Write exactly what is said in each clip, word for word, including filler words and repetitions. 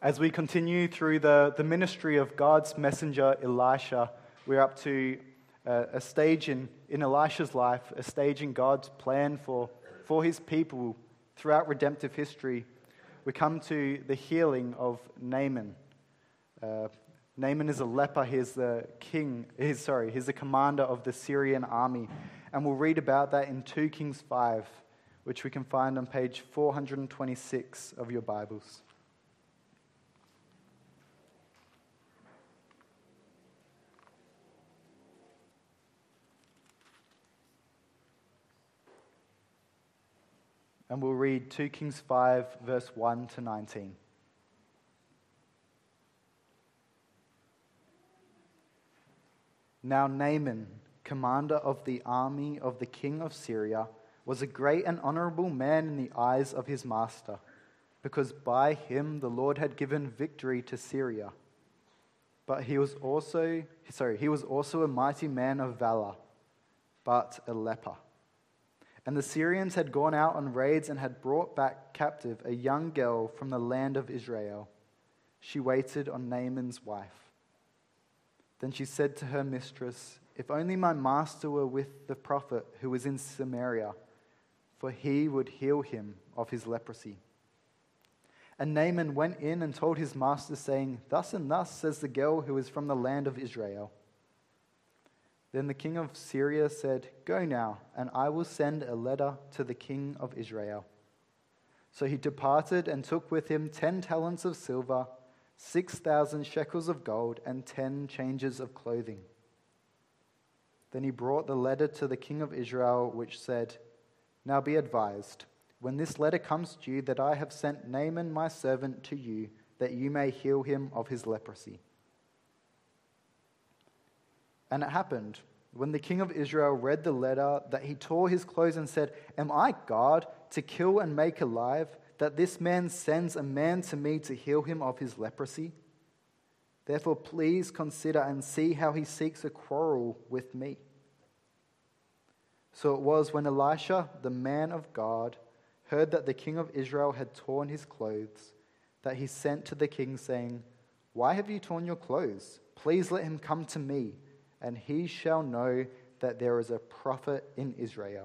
As we continue through the, the ministry of God's messenger Elisha, we're up to uh, a stage in, in Elisha's life, a stage in God's plan for, for his people throughout redemptive history. We come to the healing of Naaman. Uh, Naaman is a leper. He's the king, he's, sorry, he's the commander of the Syrian army. And we'll read about that in Second Kings five, which we can find on page four hundred twenty-six of your Bibles. And we'll read Second Kings five, verse one to nineteen. Now Naaman, commander of the army of the king of Syria, was a great and honorable man in the eyes of his master, because by him the Lord had given victory to Syria. But he was also, sorry, he was also a mighty man of valor, but a leper. And the Syrians had gone out on raids and had brought back captive a young girl from the land of Israel. She waited on Naaman's wife. Then she said to her mistress, "If only my master were with the prophet who was in Samaria, for he would heal him of his leprosy." And Naaman went in and told his master, saying, "Thus and thus says the girl who is from the land of Israel." Then the king of Syria said, "Go now, and I will send a letter to the king of Israel." So he departed and took with him ten talents of silver, six thousand shekels of gold, and ten changes of clothing. Then he brought the letter to the king of Israel, which said, "Now be advised, when this letter comes to you, that I have sent Naaman my servant to you, that you may heal him of his leprosy." And it happened, when the king of Israel read the letter, that he tore his clothes and said, "Am I God to kill and make alive, that this man sends a man to me to heal him of his leprosy? Therefore please consider and see how he seeks a quarrel with me." So it was when Elisha, the man of God, heard that the king of Israel had torn his clothes, that he sent to the king, saying, "Why have you torn your clothes? Please let him come to me, and he shall know that there is a prophet in Israel."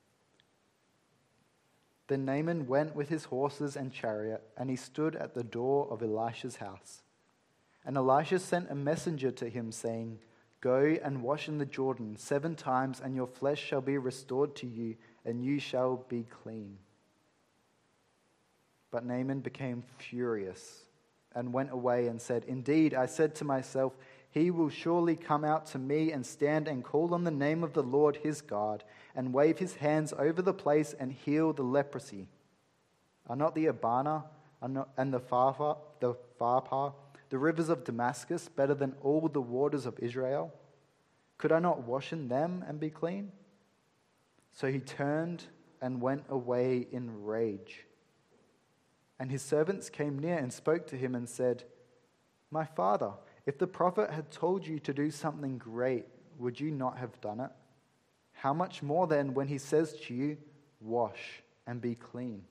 Then Naaman went with his horses and chariot, and he stood at the door of Elisha's house. And Elisha sent a messenger to him, saying, "Go and wash in the Jordan seven times, and your flesh shall be restored to you, and you shall be clean." But Naaman became furious and went away and said, "Indeed, I said to myself, he will surely come out to me and stand and call on the name of the Lord his God, and wave his hands over the place and heal the leprosy. Are not the Abana and the Pharpar, the Pharpar, the rivers of Damascus, better than all the waters of Israel? Could I not wash in them and be clean?" So he turned and went away in rage. And his servants came near and spoke to him and said, "My father, if the prophet had told you to do something great, would you not have done it? How much more then when he says to you, 'Wash and be clean'?"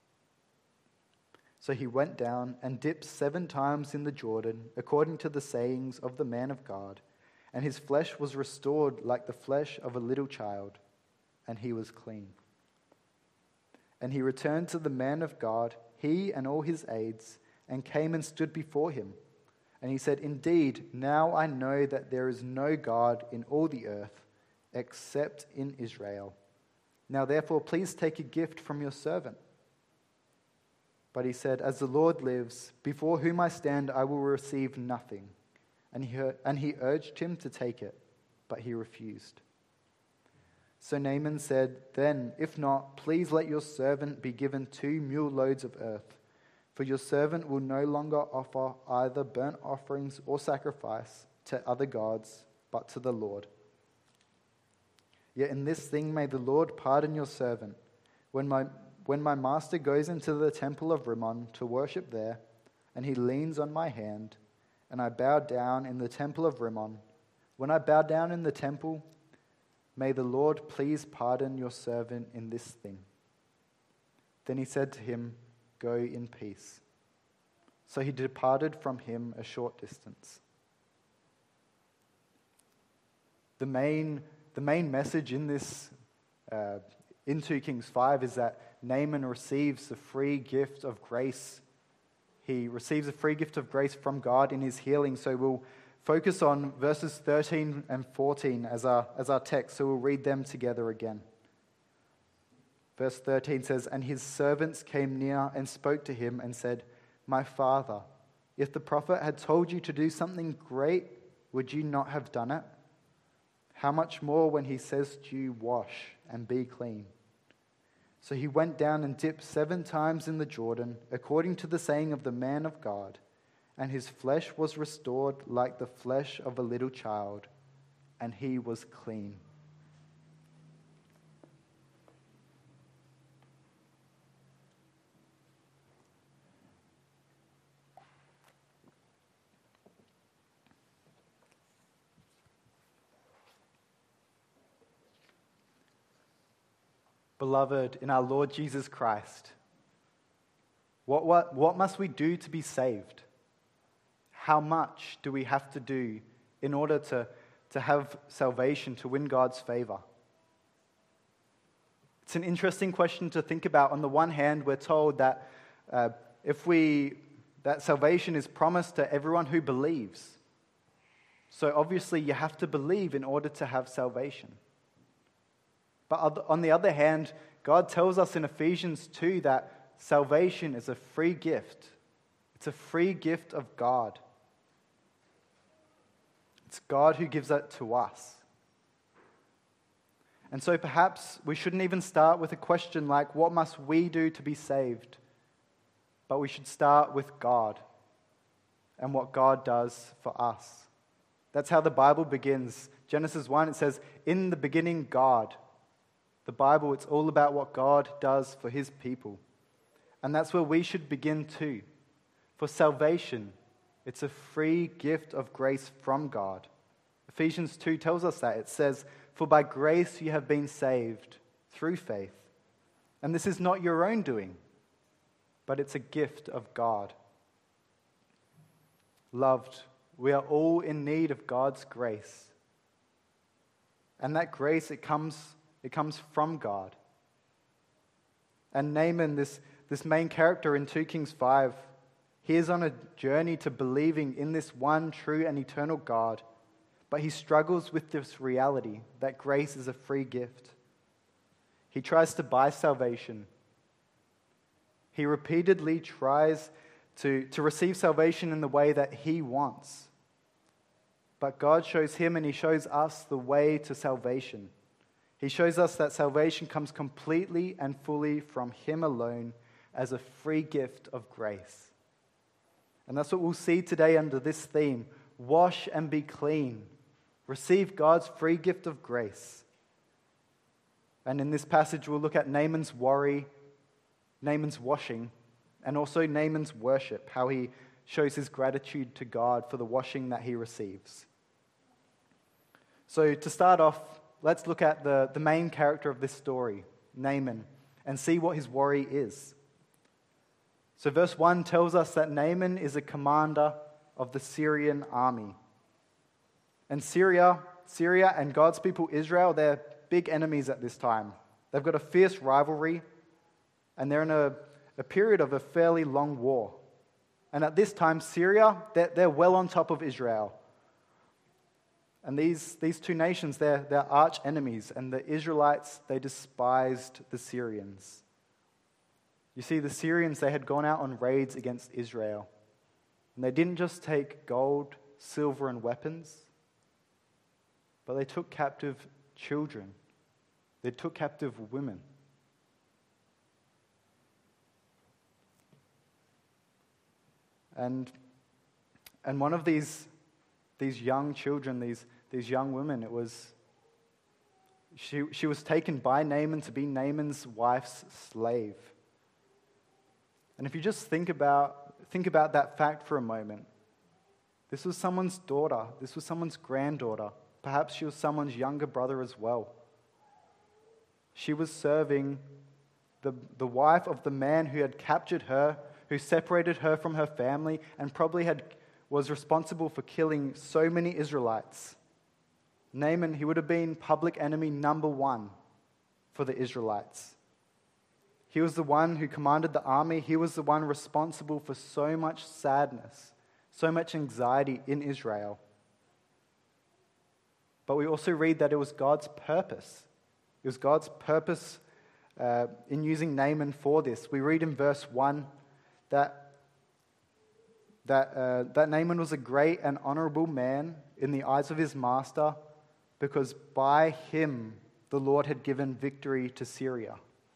So he went down and dipped seven times in the Jordan, according to the sayings of the man of God, and his flesh was restored like the flesh of a little child, and he was clean. And he returned to the man of God, he and all his aides, and came and stood before him. And he said, "Indeed, now I know that there is no God in all the earth except in Israel. Now therefore, please take a gift from your servant." But he said, "As the Lord lives, before whom I stand, I will receive nothing." And he, heard, and he urged him to take it, but he refused. So Naaman said, "Then, if not, please let your servant be given two mule loads of earth. For your servant will no longer offer either burnt offerings or sacrifice to other gods, but to the Lord. Yet in this thing may the Lord pardon your servant. When my, when my master goes into the temple of Rimmon to worship there, and he leans on my hand, and I bow down in the temple of Rimmon, when I bow down in the temple, may the Lord please pardon your servant in this thing." Then he said to him, "Go in peace." So he departed from him a short distance. The main, the main message in this, uh, in two Kings five, is that Naaman receives the free gift of grace. He receives a free gift of grace from God in his healing. So we'll focus on verses thirteen and fourteen as our, as our text. So we'll read them together again. Verse thirteen says, "And his servants came near and spoke to him and said, 'My father, if the prophet had told you to do something great, would you not have done it? How much more when he says to you, wash and be clean?' So he went down and dipped seven times in the Jordan, according to the saying of the man of God, and his flesh was restored like the flesh of a little child, and he was clean." Beloved, in our Lord Jesus Christ, what, what, what must we do to be saved? How much do we have to do in order to, to have salvation, to win God's favor? It's an interesting question to think about. On the one hand, we're told that uh, if we that salvation is promised to everyone who believes. So obviously you have to believe in order to have salvation. But on the other hand, God tells us in Ephesians two that salvation is a free gift. It's a free gift of God. It's God who gives that to us. And so perhaps we shouldn't even start with a question like, what must we do to be saved? But we should start with God and what God does for us. That's how the Bible begins. Genesis one, it says, "In the beginning, God." The Bible, it's all about what God does for his people. And that's where we should begin too. For salvation, it's a free gift of grace from God. Ephesians two tells us that. It says, "For by grace you have been saved through faith. And this is not your own doing, but it's a gift of God." Loved, we are all in need of God's grace. And that grace, it comes It comes from God. And Naaman, this, this main character in two Kings five, he is on a journey to believing in this one true and eternal God, but he struggles with this reality that grace is a free gift. He tries to buy salvation. He repeatedly tries to, to receive salvation in the way that he wants. But God shows him and he shows us the way to salvation. He shows us that salvation comes completely and fully from him alone as a free gift of grace. And that's what we'll see today under this theme: wash and be clean. Receive God's free gift of grace. And in this passage, we'll look at Naaman's worry, Naaman's washing, and also Naaman's worship, how he shows his gratitude to God for the washing that he receives. So to start off, let's look at the, the main character of this story, Naaman, and see what his worry is. So verse one tells us that Naaman is a commander of the Syrian army. And Syria, Syria and God's people Israel, they're big enemies at this time. They've got a fierce rivalry, and they're in a, a period of a fairly long war. And at this time, Syria, they're, they're well on top of Israel. And these, these two nations, they're, they're arch enemies, and the Israelites, they despised the Syrians. You see, the Syrians, they had gone out on raids against Israel. And they didn't just take gold, silver, and weapons, but they took captive children. They took captive women. And, and one of these, these young children, these, these young women, it was, she, she was taken by Naaman to be Naaman's wife's slave. And if you just think about, think about that fact for a moment, this was someone's daughter, this was someone's granddaughter, perhaps she was someone's younger brother as well. She was serving the, the wife of the man who had captured her, who separated her from her family and probably had was responsible for killing so many Israelites. Naaman, he would have been public enemy number one for the Israelites. He was the one who commanded the army. He was the one responsible for so much sadness, so much anxiety in Israel. But we also read that it was God's purpose. It was God's purpose uh, in using Naaman for this. We read in verse one that, that, uh, that Naaman was a great and honorable man in the eyes of his master because by him the Lord had given victory to Syria.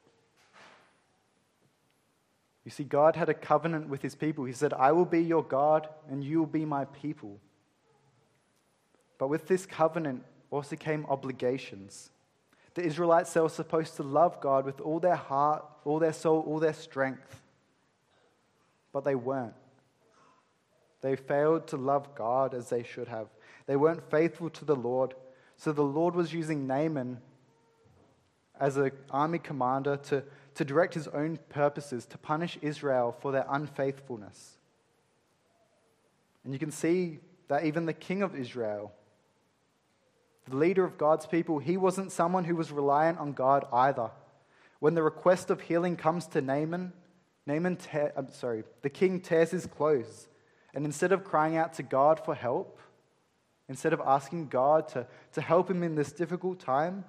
You see, God had a covenant with his people. He said, I will be your God and you will be my people. But with this covenant also came obligations. The Israelites, they were supposed to love God with all their heart, all their soul, all their strength. But they weren't. They failed to love God as they should have. They weren't faithful to the Lord. So the Lord was using Naaman as an army commander to, to direct his own purposes, to punish Israel for their unfaithfulness. And you can see that even the king of Israel, the leader of God's people, he wasn't someone who was reliant on God either. When the request of healing comes to Naaman, Naaman, te- I'm sorry, the king tears his clothes. And instead of crying out to God for help, instead of asking God to, to help him in this difficult time,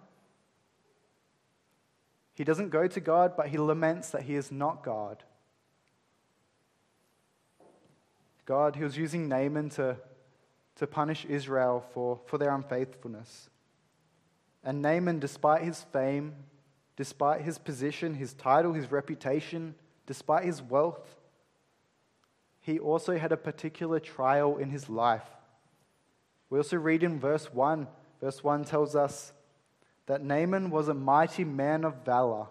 he doesn't go to God, but he laments that he is not God. God, he was using Naaman to, to punish Israel for, for their unfaithfulness. And Naaman, despite his fame, despite his position, his title, his reputation, despite his wealth, he also had a particular trial in his life. We also read in verse one, verse one tells us that Naaman was a mighty man of valor,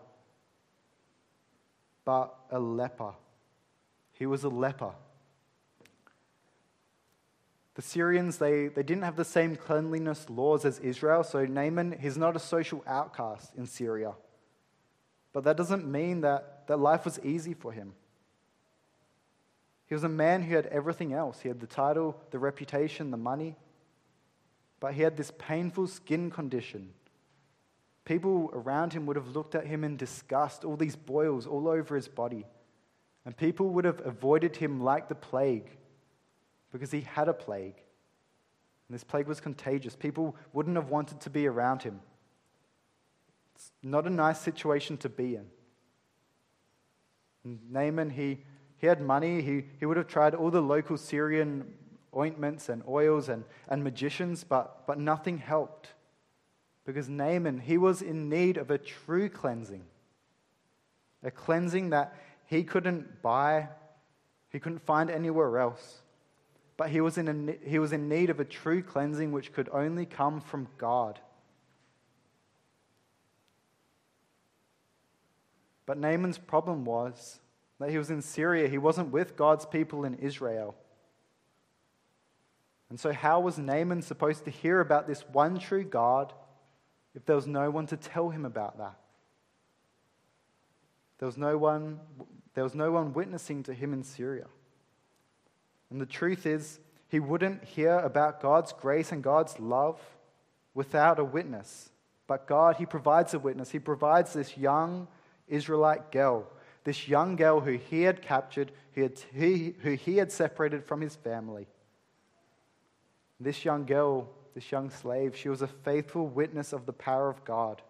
but a leper. He was a leper. The Syrians, they, they didn't have the same cleanliness laws as Israel, so Naaman, he's not a social outcast in Syria. But that doesn't mean that, that life was easy for him. He was a man who had everything else. He had the title, the reputation, the money, but he had this painful skin condition. People around him would have looked at him in disgust, all these boils all over his body. And people would have avoided him like the plague because he had a plague. And this plague was contagious. People wouldn't have wanted to be around him. It's not a nice situation to be in. And Naaman, he, he had money. He, he would have tried all the local Syrian ointments and oils and, and magicians, but, but nothing helped. Because Naaman, he was in need of a true cleansing. A cleansing that he couldn't buy, he couldn't find anywhere else. But he was in a, he was in need of a true cleansing which could only come from God. But Naaman's problem was that he was in Syria. He wasn't with God's people in Israel. And so how was Naaman supposed to hear about this one true God if there was no one to tell him about that? There was no one, there was no one witnessing to him in Syria. And the truth is, he wouldn't hear about God's grace and God's love without a witness. But God, he provides a witness. He provides this young Israelite girl, this young girl who he had captured, who, had, he, who he had separated from his family. This young girl, this young slave, she was a faithful witness of the power of God.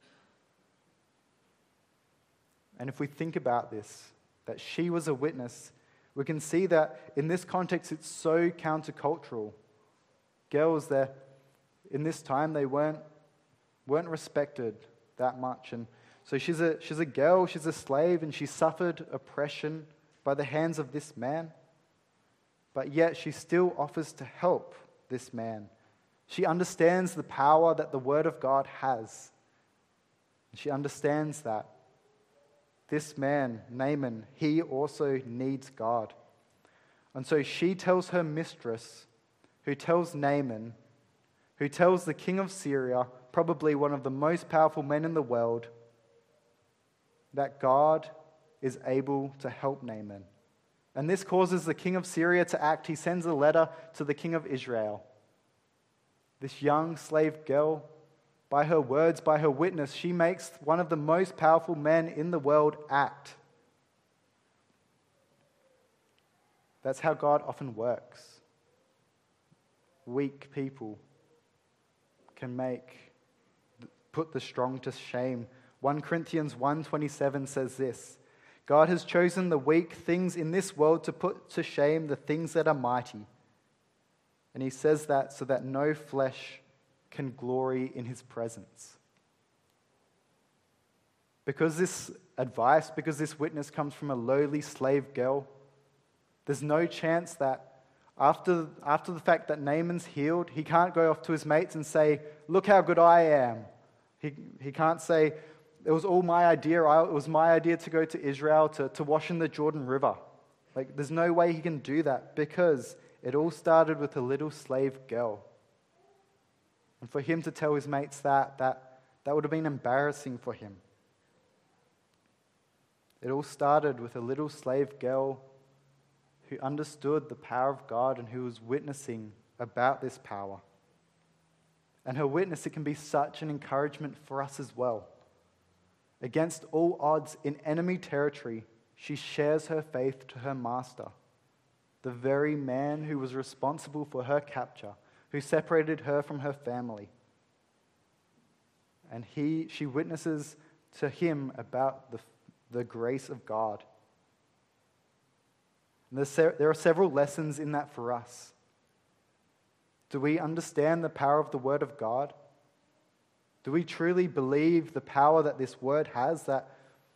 And if we think about this, that she was a witness, we can see that in this context it's so countercultural. Girls there, in this time, they weren't, weren't respected that much. And so she's a, she's a girl, she's a slave, and she suffered oppression by the hands of this man. But yet she still offers to help this man. She understands the power that the Word of God has. She understands that this man, Naaman, he also needs God. And so she tells her mistress, who tells Naaman, who tells the king of Syria, probably one of the most powerful men in the world, that God is able to help Naaman. And this causes the king of Syria to act. He sends a letter to the king of Israel. This young slave girl, by her words, by her witness, she makes one of the most powerful men in the world act. That's how God often works. Weak people can make, put the strong to shame. First Corinthians one twenty-seven says this, God has chosen the weak things in this world to put to shame the things that are mighty. And he says that so that no flesh can glory in his presence. Because this advice, because this witness comes from a lowly slave girl, there's no chance that after, after the fact that Naaman's healed, he can't go off to his mates and say, look how good I am. He, he can't say, it was all my idea. I, it was my idea to go to Israel to, to wash in the Jordan River. Like, there's no way he can do that because it all started with a little slave girl. And for him to tell his mates that, that, that would have been embarrassing for him. It all started with a little slave girl who understood the power of God and who was witnessing about this power. And her witness, it can be such an encouragement for us as well. Against all odds in enemy territory, she shares her faith to her master, the very man who was responsible for her capture, who separated her from her family. And he, she witnesses to him about the, the grace of God. And there are several lessons in that for us. Do we understand the power of the Word of God? Do we truly believe the power that this Word has, that,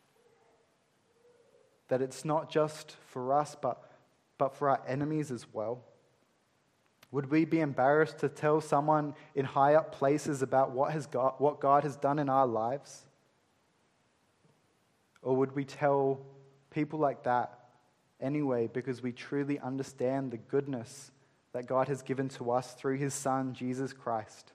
that it's not just for us, but, but for our enemies as well? Would we be embarrassed to tell someone in high up places about what, has God, what God has done in our lives? Or would we tell people like that anyway because we truly understand the goodness that God has given to us through his Son, Jesus Christ?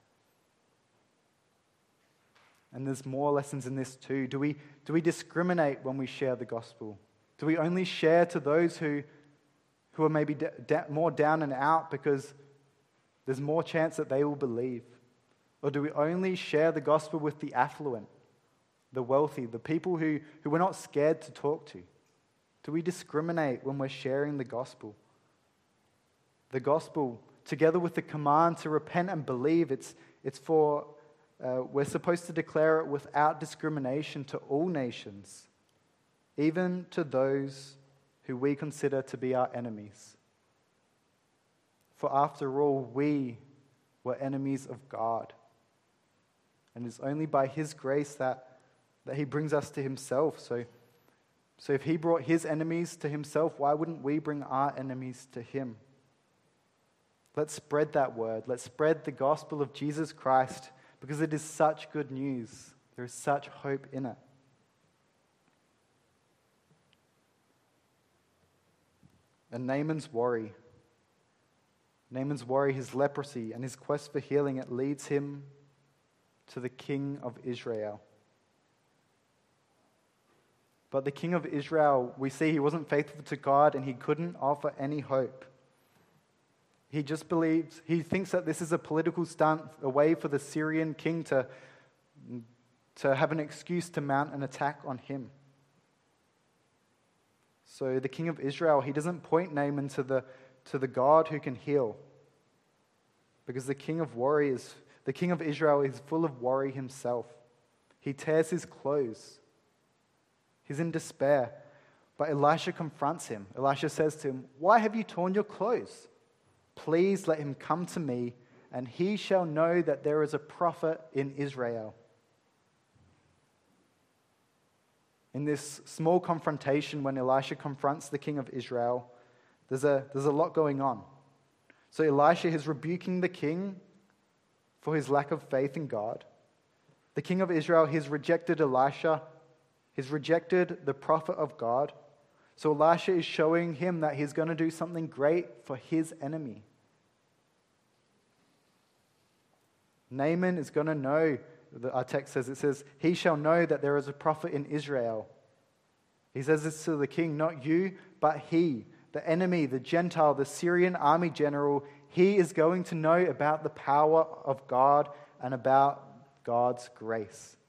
And there's more lessons in this too. Do we, do we discriminate when we share the gospel? Do we only share to those who, who are maybe da- da- more down and out because there's more chance that they will believe? Or do we only share the gospel with the affluent, the wealthy, the people who, who we're not scared to talk to? Do we discriminate when we're sharing the gospel? The gospel, together with the command to repent and believe, it's, it's for, uh, we're supposed to declare it without discrimination to all nations, even to those who we consider to be our enemies. For after all, we were enemies of God. And it's only by his grace that, that he brings us to himself. So, so if he brought his enemies to himself, why wouldn't we bring our enemies to him? Let's spread that word. Let's spread the gospel of Jesus Christ because it is such good news. There is such hope in it. And Naaman's worry, Naaman's worry, his leprosy, and his quest for healing, it leads him to the king of Israel. But the king of Israel, we see he wasn't faithful to God and he couldn't offer any hope. He just believes, he thinks that this is a political stunt, a way for the Syrian king to, to have an excuse to mount an attack on him. So the king of Israel, he doesn't point Naaman to the, to the God who can heal. Because the king of worry is, the king of Israel is full of worry himself. He tears his clothes. He's in despair. But Elisha confronts him. Elisha says to him, "Why have you torn your clothes? Please let him come to me, and he shall know that there is a prophet in Israel." In this small confrontation, when Elisha confronts the king of Israel, there's a, there's a lot going on. So Elisha is rebuking the king for his lack of faith in God. The king of Israel, he's rejected Elisha. He's rejected the prophet of God. So Elisha is showing him that he's going to do something great for his enemy. Naaman is going to know, our text says, it says, he shall know that there is a prophet in Israel. He says this to the king, not you, but he. the enemy, the Gentile, the Syrian army general, he is going to know about the power of God and about God's grace.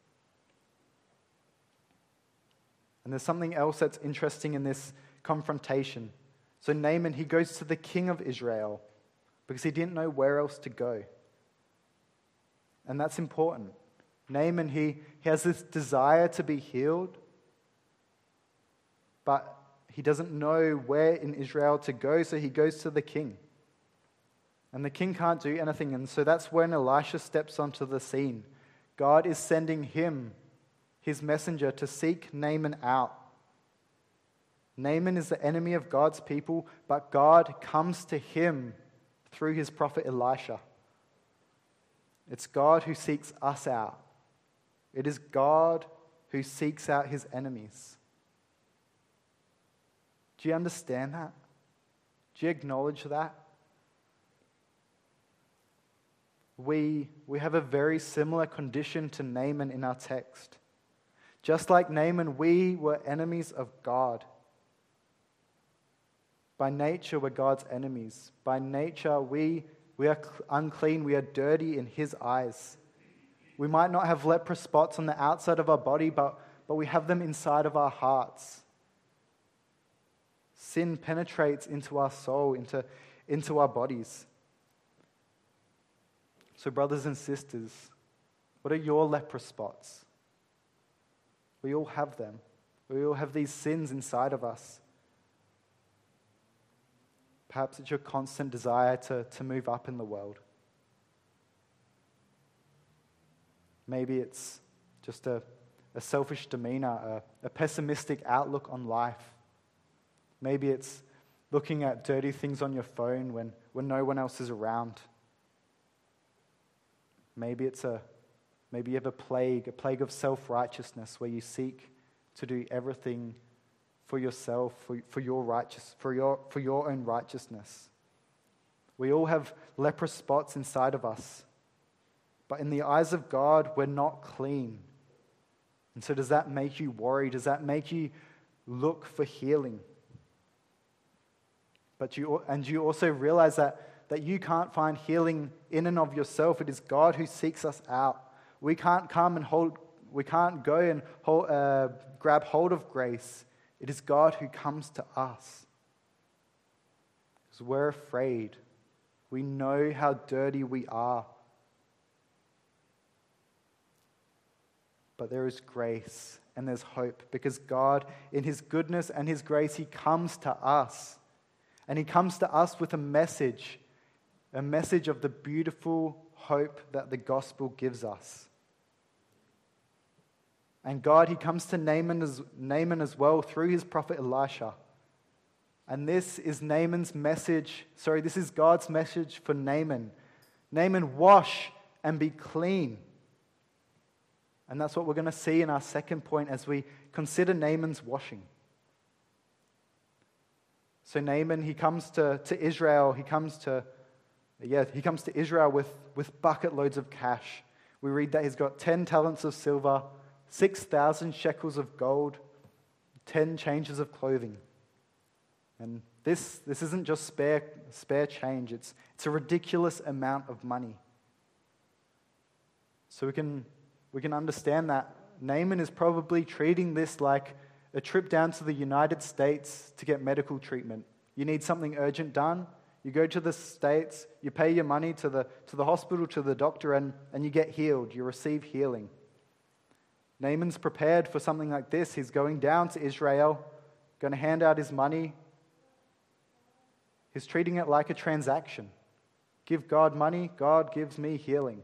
And there's something else that's interesting in this confrontation. So Naaman, he goes to the king of Israel because he didn't know where else to go. And that's important. Naaman, he, he has this desire to be healed, but he doesn't know where in Israel to go, so he goes to the king. And the king can't do anything, and so that's when Elisha steps onto the scene. God is sending him, his messenger, to seek Naaman out. Naaman is the enemy of God's people, but God comes to him through his prophet Elisha. It's God who seeks us out. It is God who seeks out his enemies. Do you understand that? Do you acknowledge that? We, we have a very similar condition to Naaman in our text. Just like Naaman, we were enemies of God. By nature, we're God's enemies. By nature, we, we are unclean, we are dirty in his eyes. We might not have leprous spots on the outside of our body, but, but we have them inside of our hearts. Sin penetrates into our soul, into, into our bodies. So brothers and sisters, what are your leprous spots? We all have them. We all have these sins inside of us. Perhaps it's your constant desire to, to move up in the world. Maybe it's just a, a selfish demeanor, a, a pessimistic outlook on life. Maybe it's looking at dirty things on your phone when, when no one else is around. Maybe it's a maybe you have a plague, a plague of self-righteousness where you seek to do everything for yourself, for, for your righteous, for your for your own righteousness. We all have leprous spots inside of us. But in the eyes of God, we're not clean. And so does that make you worry? Does that make you look for healing? But you and you also realize that, that you can't find healing in and of yourself. It is God who seeks us out. We can't come and hold, we can't go and hold, uh, grab hold of grace. It is God who comes to us. Because we're afraid. We know how dirty we are. But there is grace and there's hope because God, in his goodness and his grace, he comes to us. And he comes to us with a message, a message of the beautiful hope that the gospel gives us. And God, he comes to Naaman as, Naaman as well through his prophet Elisha. And this is Naaman's message, sorry, this is God's message for Naaman. Naaman, wash and be clean. And that's what we're going to see in our second point as we consider Naaman's washing. So Naaman, he comes to, to Israel, he comes to, yeah, he comes to Israel with, with bucket loads of cash. We read that he's got ten talents of silver, six thousand shekels of gold, ten changes of clothing. And this, this isn't just spare, spare change, it's, it's a ridiculous amount of money. So we can, we can understand that Naaman is probably treating this like a trip down to the United States to get medical treatment. You need something urgent done, you go to the States, you pay your money to the, to the hospital, to the doctor, and, and you get healed, you receive healing. Naaman's prepared for something like this. He's going down to Israel, going to hand out his money. He's treating it like a transaction. Give God money, God gives me healing.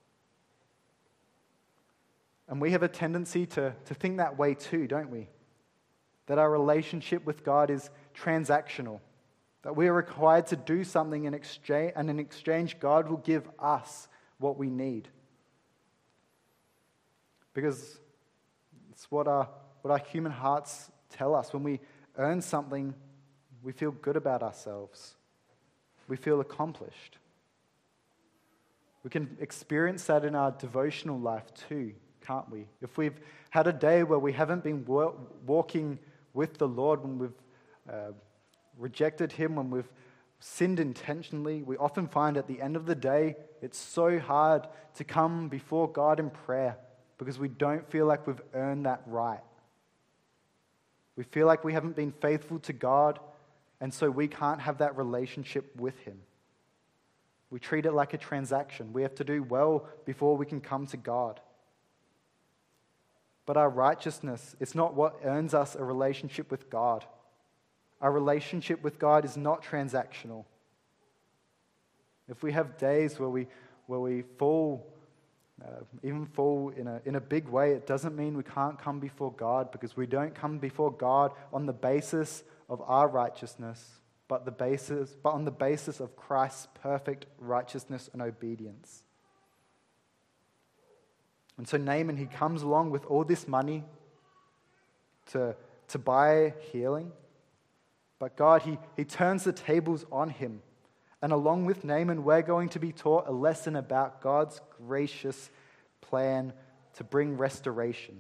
And we have a tendency to, to think that way too, don't we? That our relationship with God is transactional. That we are required to do something in exchange, and in exchange, God will give us what we need. Because it's what our, what our human hearts tell us. When we earn something, we feel good about ourselves. We feel accomplished. We can experience that in our devotional life too, can't we? If we've had a day where we haven't been walking with the Lord, when we've uh, rejected him, when we've sinned intentionally, we often find at the end of the day, it's so hard to come before God in prayer because we don't feel like we've earned that right. We feel like we haven't been faithful to God, and so we can't have that relationship with him. We treat it like a transaction. We have to do well before we can come to God. But our righteousness, it's not what earns us a relationship with God. Our relationship with God is not transactional. If we have days where we where we fall, uh, even fall in a in a big way, it doesn't mean we can't come before God, because we don't come before God on the basis of our righteousness, but the basis but on the basis of Christ's perfect righteousness and obedience. And so Naaman, he comes along with all this money to to buy healing. But God, he, he turns the tables on him. And along with Naaman, we're going to be taught a lesson about God's gracious plan to bring restoration.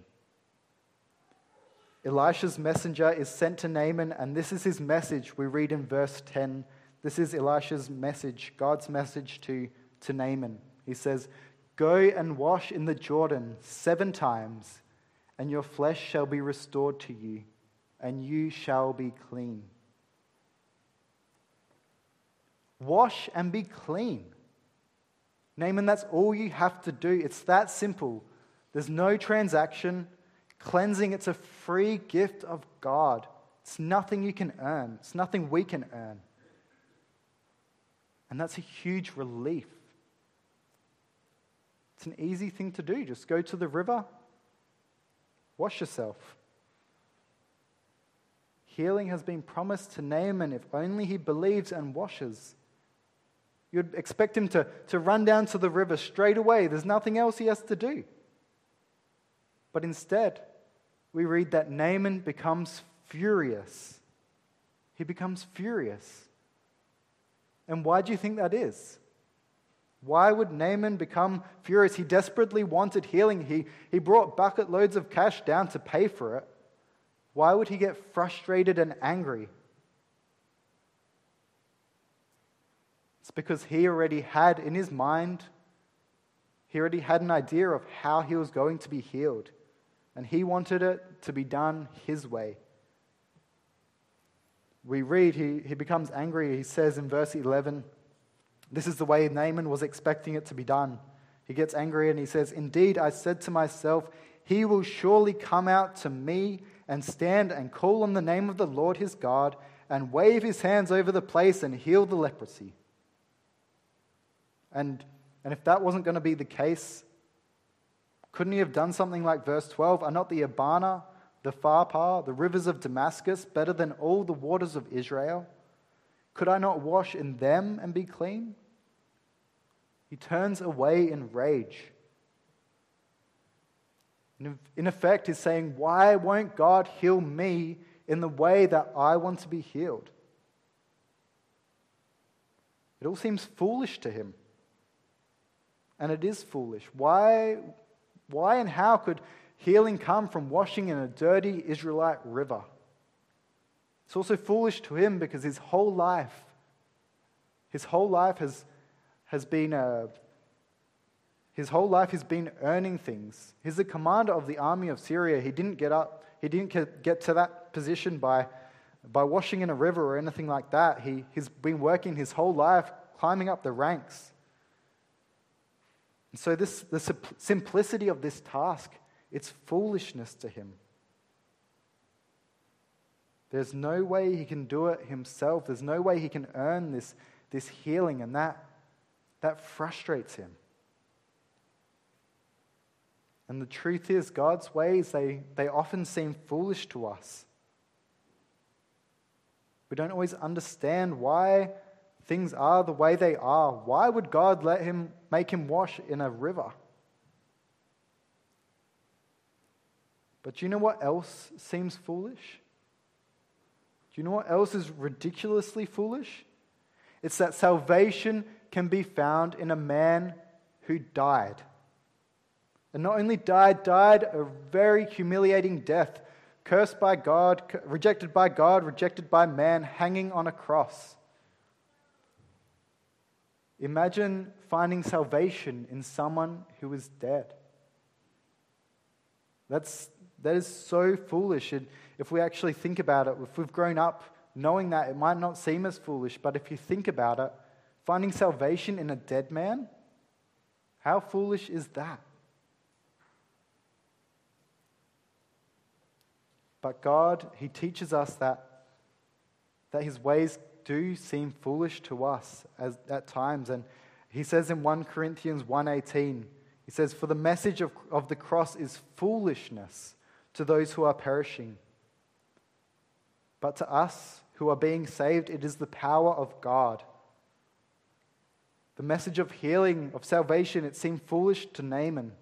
Elisha's messenger is sent to Naaman, and this is his message. We read in verse ten. This is Elisha's message, God's message to, to Naaman. He says, "Go and wash in the Jordan seven times, and your flesh shall be restored to you, and you shall be clean." Wash and be clean. Naaman, that's all you have to do. It's that simple. There's no transaction. Cleansing, it's a free gift of God. It's nothing you can earn. It's nothing we can earn. And that's a huge relief. It's an easy thing to do. Just go to the river, wash yourself. Healing has been promised to Naaman if only he believes and washes. You'd expect him to, to run down to the river straight away. There's nothing else he has to do. But instead, we read that Naaman becomes furious. He becomes furious. And why do you think that is? Why would Naaman become furious? He desperately wanted healing. He, he brought bucket loads of cash down to pay for it. Why would he get frustrated and angry? It's because he already had in his mind, he already had an idea of how he was going to be healed. And he wanted it to be done his way. We read, he, he becomes angry. He says in verse eleven, this is the way Naaman was expecting it to be done. He gets angry and he says, "Indeed, I said to myself, he will surely come out to me and stand and call on the name of the Lord his God and wave his hands over the place and heal the leprosy." And, and if that wasn't going to be the case, couldn't he have done something like verse twelve? "Are not the Abana, the Pharpar, the rivers of Damascus better than all the waters of Israel? Could I not wash in them and be clean?" He turns away in rage. In effect, he's saying, why won't God heal me in the way that I want to be healed? It all seems foolish to him. And it is foolish. Why, why and how could healing come from washing in a dirty Israelite river? It's also foolish to him because his whole life, his whole life has, has been a, his whole life has been earning things. He's the commander of the army of Syria. He didn't get up, he didn't get to that position by, by washing in a river or anything like that. He, he's been working his whole life, climbing up the ranks. And so this, the simplicity of this task, it's foolishness to him. There's no way he can do it himself. There's no way he can earn this, this healing, and that, that frustrates him. And the truth is, God's ways, they, they often seem foolish to us. We don't always understand why things are the way they are. Why would God let him make him wash in a river? But do you know what else seems foolish? Do you know what else is ridiculously foolish? It's that salvation can be found in a man who died. And not only died, died a very humiliating death, cursed by God, rejected by God, rejected by man, hanging on a cross. Imagine finding salvation in someone who is dead. That's, that is so foolish. And if we actually think about it, if we've grown up knowing that, it might not seem as foolish, but if you think about it, finding salvation in a dead man, how foolish is that? But God, He teaches us that, that His ways do seem foolish to us as, at times. And He says in First Corinthians one eighteen, He says, "For the message of, of the cross is foolishness to those who are perishing. But to us who are being saved, it is the power of God." The message of healing, of salvation, it seemed foolish to Naaman.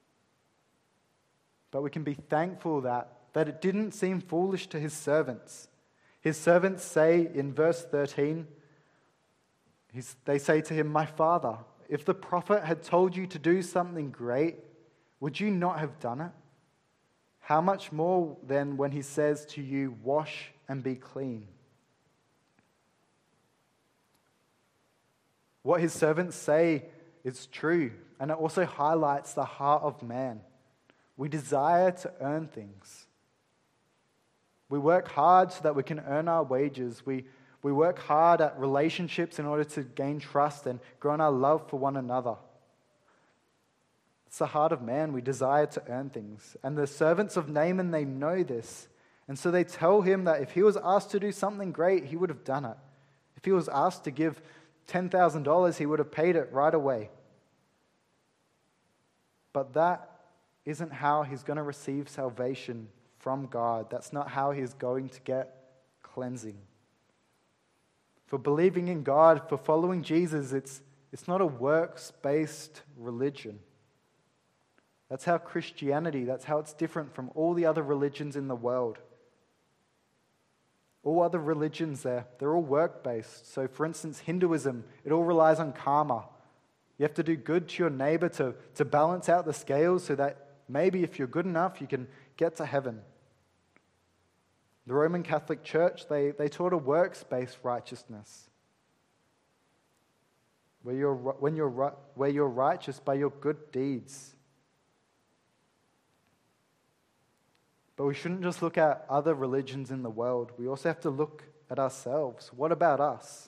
But we can be thankful that, that it didn't seem foolish to his servants. His servants say in verse thirteen, he's, they say to him, "My father, if the prophet had told you to do something great, would you not have done it? How much more then when he says to you, 'Wash and be clean'?" What his servants say is true, and it also highlights the heart of man. We desire to earn things. We work hard so that we can earn our wages. We, we work hard at relationships in order to gain trust and grow in our love for one another. It's the heart of man. We desire to earn things. And the servants of Naaman, they know this. And so they tell him that if he was asked to do something great, he would have done it. If he was asked to give ten thousand dollars, he would have paid it right away. But that isn't how he's going to receive salvation from God. That's not how he's going to get cleansing. For believing in God, for following Jesus, it's, it's not a works-based religion. That's how Christianity, that's how it's different from all the other religions in the world. All other religions there, they're all work-based. So for instance, Hinduism, it all relies on karma. You have to do good to your neighbor to, to balance out the scales so that maybe if you're good enough, you can get to heaven. The Roman Catholic Church, they, they taught a works-based righteousness, where you're, when you're, where you're righteous by your good deeds. But we shouldn't just look at other religions in the world. We also have to look at ourselves. What about us?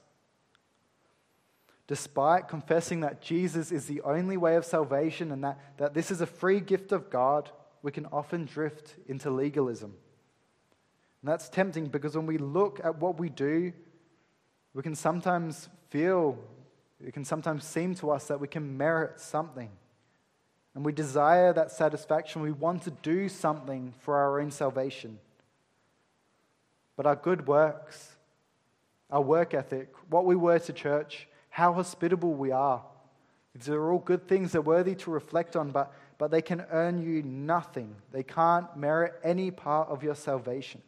Despite confessing that Jesus is the only way of salvation and that, that this is a free gift of God, we can often drift into legalism. And that's tempting because when we look at what we do, we can sometimes feel, it can sometimes seem to us that we can merit something. And we desire that satisfaction. We want to do something for our own salvation. But our good works, our work ethic, what we were to church, how hospitable we are, these are all good things that are worthy to reflect on, but, but they can earn you nothing. They can't merit any part of your salvation.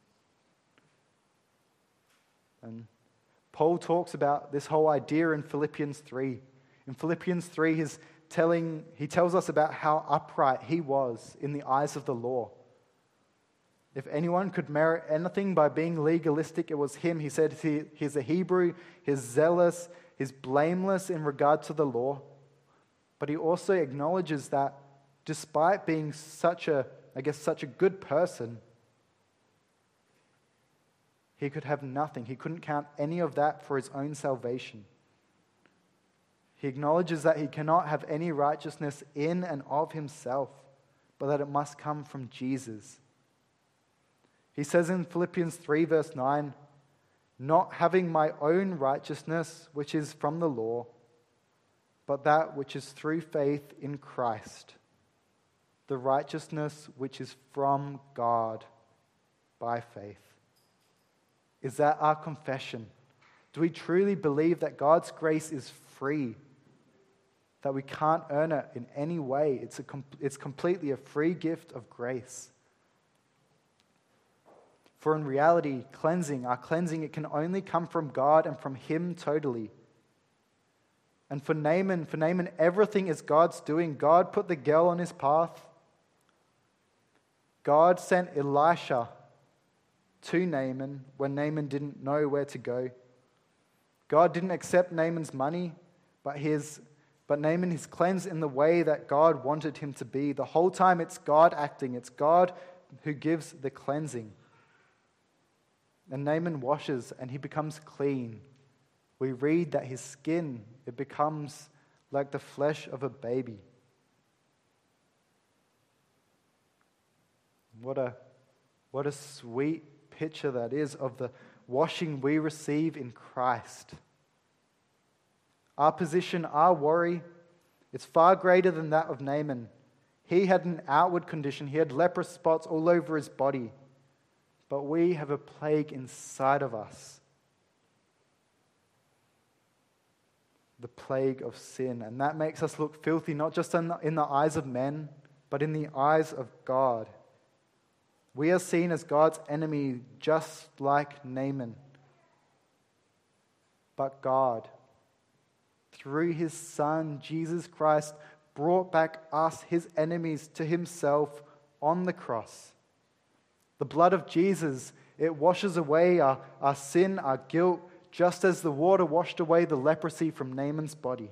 And Paul talks about this whole idea in Philippians three. In Philippians three, he's telling, he tells us about how upright he was in the eyes of the law. If anyone could merit anything by being legalistic, it was him. He said he, he's a Hebrew, he's zealous, he's blameless in regard to the law. But he also acknowledges that despite being such a, I guess, such a good person, he could have nothing. He couldn't count any of that for his own salvation. He acknowledges that he cannot have any righteousness in and of himself, but that it must come from Jesus. He says in Philippians three verse nine, "Not having my own righteousness, which is from the law, but that which is through faith in Christ, the righteousness which is from God by faith." Is that our confession? Do we truly believe that God's grace is free? That we can't earn it in any way? It's, a, it's completely a free gift of grace. For in reality, cleansing, our cleansing, it can only come from God and from Him totally. And for Naaman, for Naaman, everything is God's doing. God put the girl on his path. God sent Elisha to Naaman when Naaman didn't know where to go. God didn't accept Naaman's money, but his but Naaman is cleansed in the way that God wanted him to be. The whole time it's God acting. It's God who gives the cleansing. And Naaman washes and he becomes clean. We read that his skin, it becomes like the flesh of a baby. What a, what a sweet picture that is of the washing we receive in Christ. Our position, our worry, it's far greater than that of Naaman. He had an outward condition. He had leprous spots all over his body. But we have a plague inside of us. The plague of sin. And that makes us look filthy, not just in the, in the eyes of men, but in the eyes of God. We are seen as God's enemy, just like Naaman. But God, through his Son, Jesus Christ, brought back us, his enemies, to himself on the cross. The blood of Jesus, it washes away our, our sin, our guilt, just as the water washed away the leprosy from Naaman's body.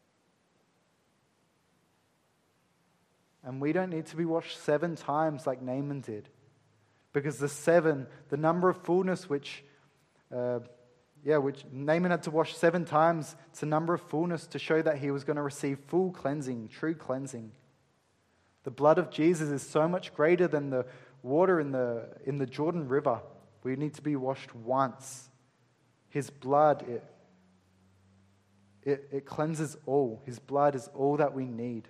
And we don't need to be washed seven times like Naaman did. Because the seven, the number of fullness which, uh, yeah, which Naaman had to wash seven times, it's a number of fullness to show that he was going to receive full cleansing, true cleansing. The blood of Jesus is so much greater than the water in the in the Jordan River. We need to be washed once. His blood, it, it, it cleanses all. His blood is all that we need.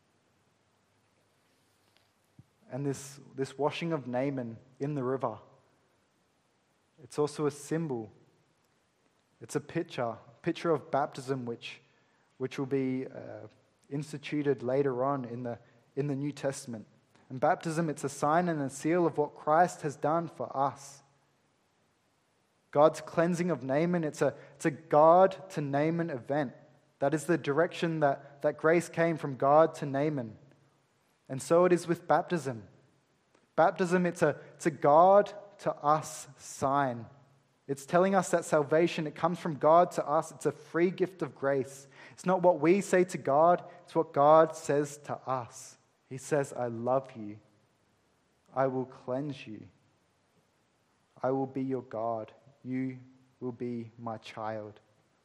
And this, this washing of Naaman in the river, it's also a symbol. It's a picture, picture of baptism, which, which will be uh, instituted later on in the, in the New Testament. And baptism, it's a sign and a seal of what Christ has done for us. God's cleansing of Naaman, it's a, it's a God to Naaman event. That is the direction that, that grace came from God to Naaman. And so it is with baptism. Baptism, it's a, it's a God to us sign. It's telling us that salvation, it comes from God to us. It's a free gift of grace. It's not what we say to God, it's what God says to us. He says, I love you. I will cleanse you. I will be your God. You will be my child.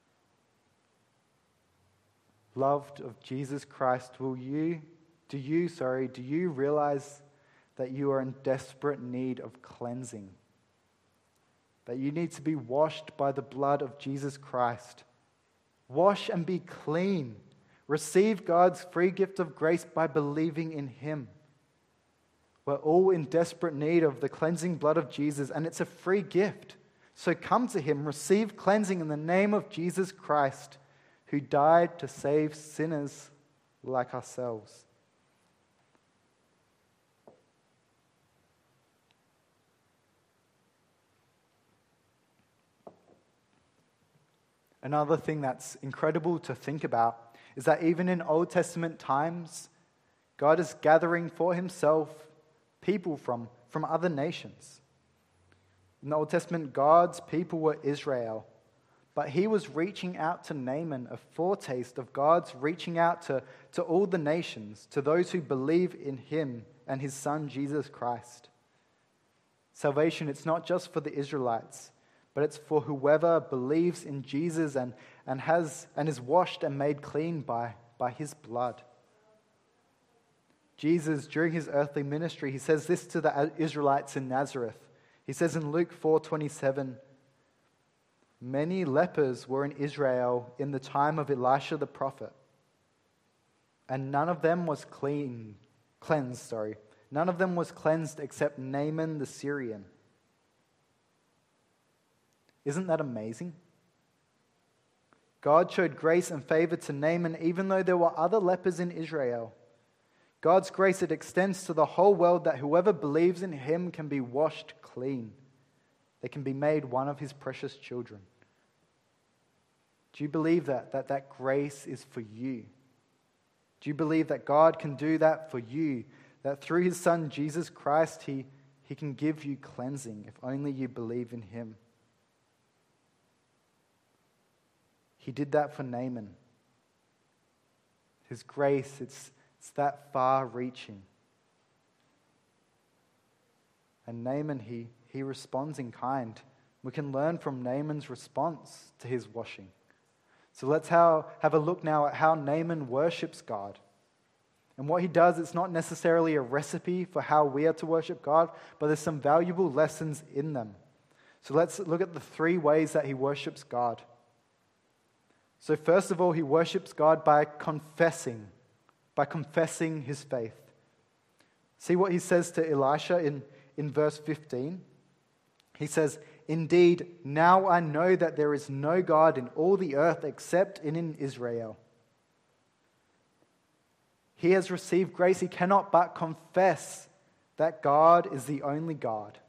Loved of Jesus Christ, will you, do you, sorry, do you realize that you are in desperate need of cleansing? That you need to be washed by the blood of Jesus Christ. Wash and be clean. Receive God's free gift of grace by believing in Him. We're all in desperate need of the cleansing blood of Jesus, and it's a free gift. So come to Him, receive cleansing in the name of Jesus Christ, who died to save sinners like ourselves. Another thing that's incredible to think about is that even in Old Testament times, God is gathering for Himself people from, from other nations. In the Old Testament, God's people were Israel, but He was reaching out to Naaman, a foretaste of God's reaching out to, to all the nations, to those who believe in Him and His Son, Jesus Christ. Salvation, it's not just for the Israelites, but it's for whoever believes in Jesus and, and has and is washed and made clean by, by His blood. Jesus, during His earthly ministry, He says this to the Israelites in Nazareth. He says in Luke four twenty-seven, many lepers were in Israel in the time of Elisha the prophet, and none of them was clean, cleansed, sorry. None of them was cleansed except Naaman the Syrian. Isn't that amazing? God showed grace and favor to Naaman even though there were other lepers in Israel. God's grace, it extends to the whole world that whoever believes in Him can be washed clean. They can be made one of His precious children. Do you believe that? That that grace is for you? Do you believe that God can do that for you? that through his Son, Jesus Christ, he, he can give you cleansing if only you believe in him. He did that for Naaman. His grace, it's, it's that far-reaching. And Naaman, he, he responds in kind. We can learn from Naaman's response to his washing. So let's how, have a look now at how Naaman worships God. And what he does, it's not necessarily a recipe for how we are to worship God, but there's some valuable lessons in them. So let's look at the three ways that he worships God. So first of all, he worships God by confessing, by confessing his faith. See what he says to Elisha in, in verse fifteen? He says, "Indeed, now I know that there is no God in all the earth except in, in Israel." He has received grace. He cannot but confess that God is the only God.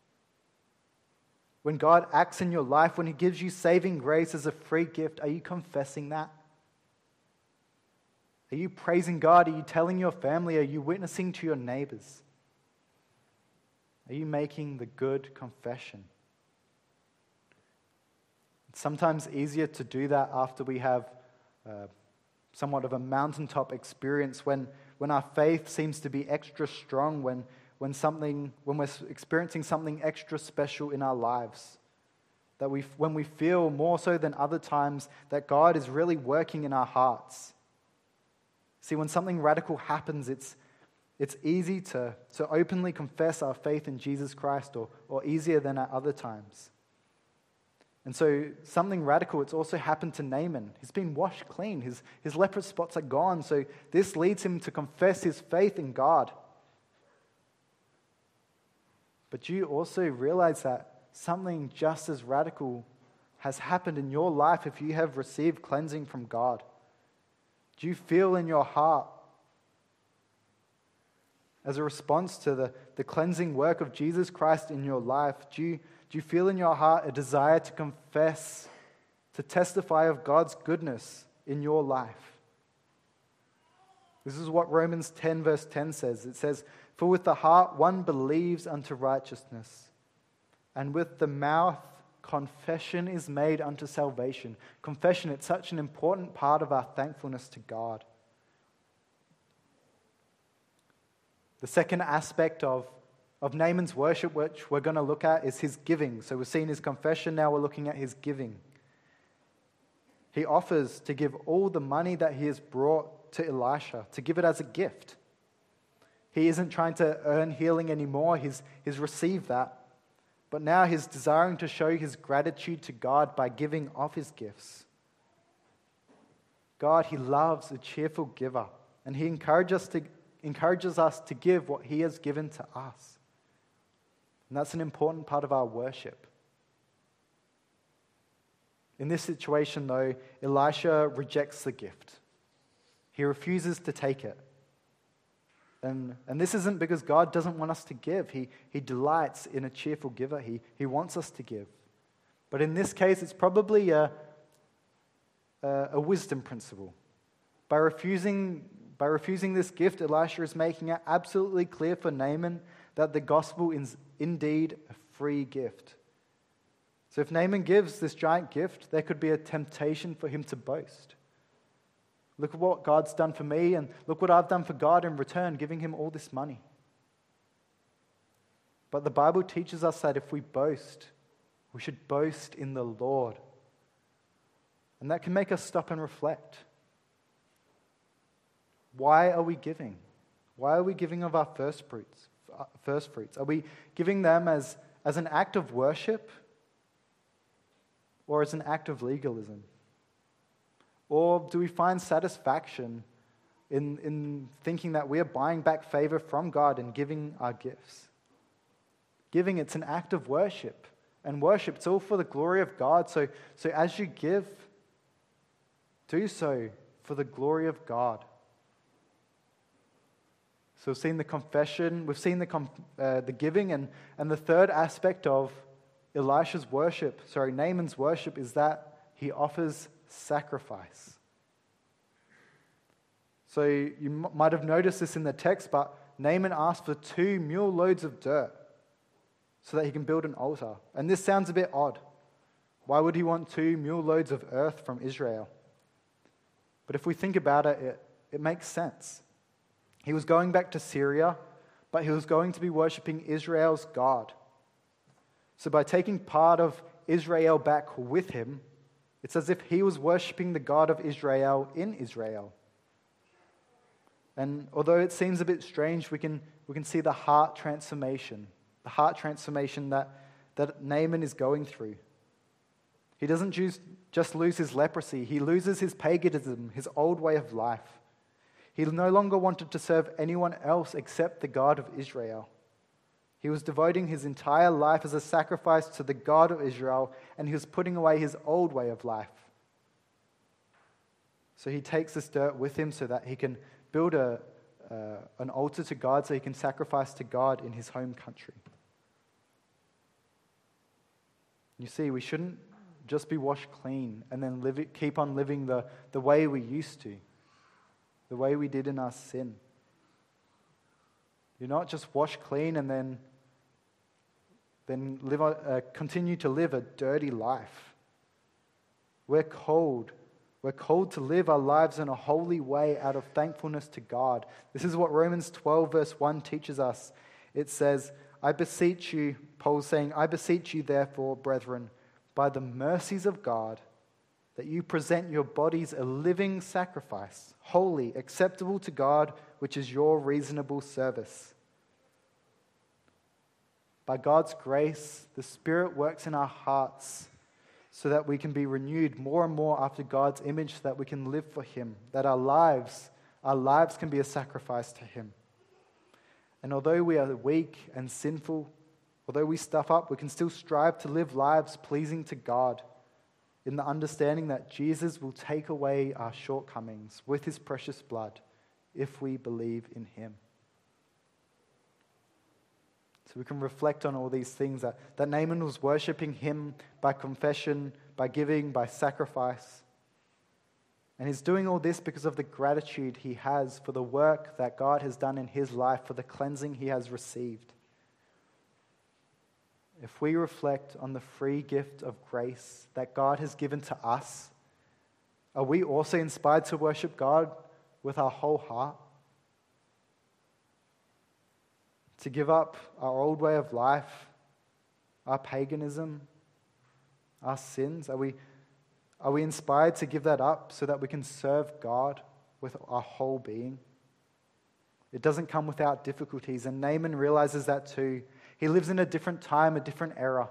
When God acts in your life, when he gives you saving grace as a free gift, are you confessing that? Are you praising God? Are you telling your family? Are you witnessing to your neighbors? Are you making the good confession? It's sometimes easier to do that after we have uh, somewhat of a mountaintop experience, when, when our faith seems to be extra strong, when When something, when we're experiencing something extra special in our lives, that we, when we feel more so than other times that God is really working in our hearts. See, when something radical happens, it's it's easy to, to openly confess our faith in Jesus Christ, or, or easier than at other times. And so something radical, it's also happened to Naaman. He's been washed clean. His, his leper spots are gone. So this leads him to confess his faith in God. But do you also realize that something just as radical has happened in your life if you have received cleansing from God? Do you feel in your heart, as a response to the, the cleansing work of Jesus Christ in your life, do you, do you feel in your heart a desire to confess, to testify of God's goodness in your life? This is what Romans ten verse ten says. It says, "For with the heart one believes unto righteousness, and with the mouth confession is made unto salvation." Confession, it's such an important part of our thankfulness to God. The second aspect of, of Naaman's worship, which we're going to look at, is his giving. So we've seen his confession, now we're looking at his giving. He offers to give all the money that he has brought to Elisha, to give it as a gift. He isn't trying to earn healing anymore. He's, he's received that. But now he's desiring to show his gratitude to God by giving of his gifts. God, he loves a cheerful giver. And he encourages us to, encourages us to give what he has given to us. And that's an important part of our worship. In this situation, though, Elisha rejects the gift. He refuses to take it. And, and this isn't because God doesn't want us to give. He, he delights in a cheerful giver. He, he wants us to give. But in this case, it's probably a, a, a wisdom principle. By refusing, by refusing this gift, Elisha is making it absolutely clear for Naaman that the gospel is indeed a free gift. So if Naaman gives this giant gift, there could be a temptation for him to boast. Look at what God's done for me, and look what I've done for God in return, giving him all this money. But the Bible teaches us that if we boast, we should boast in the Lord. And that can make us stop and reflect. Why are we giving? Why are we giving of our first fruits? First fruits? Are we giving them as, as an act of worship, or as an act of legalism? Or do we find satisfaction in, in thinking that we are buying back favor from God and giving our gifts? Giving, it's an act of worship. And worship, it's all for the glory of God. So, so as you give, do so for the glory of God. So we've seen the confession, we've seen the, uh, the giving, and, and the third aspect of Elisha's worship, sorry, Naaman's worship, is that he offers sacrifice. So you m- might have noticed this in the text, but Naaman asked for two mule loads of dirt so that he can build an altar. And this sounds a bit odd. Why would he want two mule loads of earth from Israel? But if we think about it, it, it makes sense. He was going back to Syria, but he was going to be worshipping Israel's God. So by taking part of Israel back with him, it's as if he was worshipping the God of Israel in Israel. And although it seems a bit strange, we can, we can see the heart transformation, the heart transformation that, that Naaman is going through. He doesn't just, just lose his leprosy, he loses his paganism, his old way of life. He no longer wanted to serve anyone else except the God of Israel. He was devoting his entire life as a sacrifice to the God of Israel, and he was putting away his old way of life. So he takes this dirt with him so that he can build a, uh, an altar to God, so he can sacrifice to God in his home country. You see, we shouldn't just be washed clean and then live it, keep on living the, the way we used to, the way we did in our sin. You're not just washed clean and then, then live, uh, continue to live a dirty life. We're called. We're called to live our lives in a holy way out of thankfulness to God. This is what Romans twelve verse one teaches us. It says, I beseech you, Paul's saying, I beseech you therefore, brethren, by the mercies of God, that you present your bodies a living sacrifice, holy, acceptable to God, which is your reasonable service. By God's grace, the Spirit works in our hearts so that we can be renewed more and more after God's image, so that we can live for Him, that our lives, our lives can be a sacrifice to Him. And although we are weak and sinful, although we stuff up, we can still strive to live lives pleasing to God in the understanding that Jesus will take away our shortcomings with His precious blood if we believe in Him. So we can reflect on all these things, that, that Naaman was worshipping Him by confession, by giving, by sacrifice. And he's doing all this because of the gratitude he has for the work that God has done in his life, for the cleansing he has received. If we reflect on the free gift of grace that God has given to us, are we also inspired to worship God with our whole heart? To give up our old way of life, our paganism, our sins? Are we, are we inspired to give that up so that we can serve God with our whole being? It doesn't come without difficulties, and Naaman realizes that too. He lives in a different time, a different era.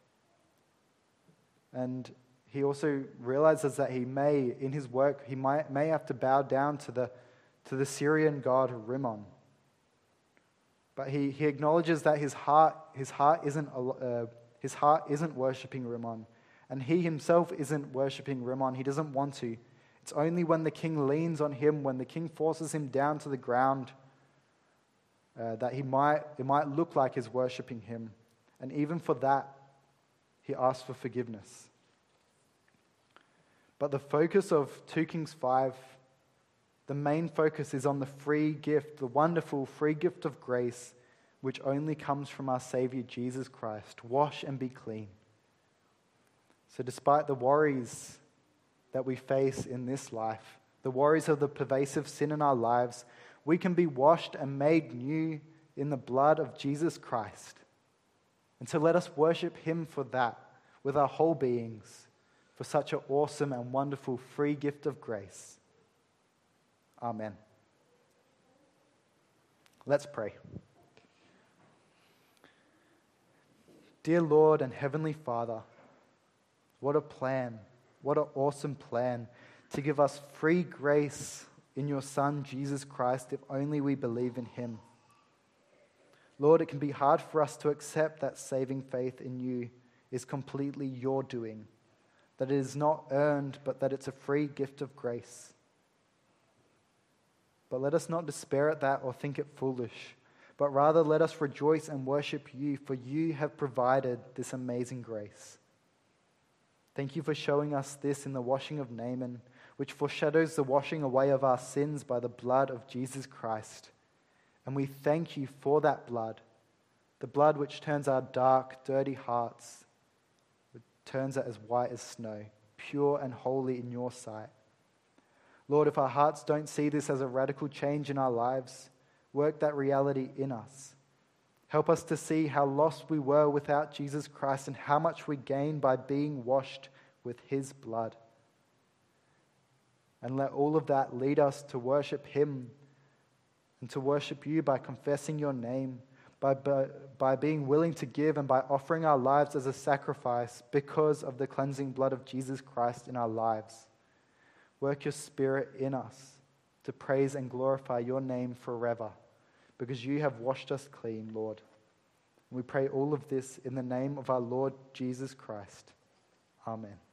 And he also realizes that he may, in his work, he might, may have to bow down to the, to the Syrian god Rimmon. But he, he acknowledges that his heart, his heart isn't, uh, his heart isn't worshipping Rimmon. And he himself isn't worshipping Rimmon. He doesn't want to. It's only when the king leans on him, when the king forces him down to the ground, Uh, that he might, it might look like he's worshipping him. And even for that, he asks for forgiveness. But the focus of two Kings five, the main focus is on the free gift, the wonderful free gift of grace, which only comes from our Savior Jesus Christ. Wash and be clean. So despite the worries that we face in this life, the worries of the pervasive sin in our lives, we can be washed and made new in the blood of Jesus Christ. And so let us worship Him for that, with our whole beings, for such an awesome and wonderful free gift of grace. Amen. Let's pray. Dear Lord and Heavenly Father, what a plan, what an awesome plan to give us free grace in your Son, Jesus Christ, if only we believe in Him. Lord, it can be hard for us to accept that saving faith in you is completely your doing, that it is not earned, but that it's a free gift of grace. But let us not despair at that or think it foolish, but rather let us rejoice and worship you, for you have provided this amazing grace. Thank you for showing us this in the washing of Naaman, which foreshadows the washing away of our sins by the blood of Jesus Christ. And we thank you for that blood, the blood which turns our dark, dirty hearts, it turns it as white as snow, pure and holy in your sight. Lord, if our hearts don't see this as a radical change in our lives, work that reality in us. Help us to see how lost we were without Jesus Christ and how much we gain by being washed with his blood. And let all of that lead us to worship him and to worship you by confessing your name, by, by, by being willing to give and by offering our lives as a sacrifice because of the cleansing blood of Jesus Christ in our lives. Work your Spirit in us to praise and glorify your name forever, because you have washed us clean, Lord. We pray all of this in the name of our Lord Jesus Christ. Amen.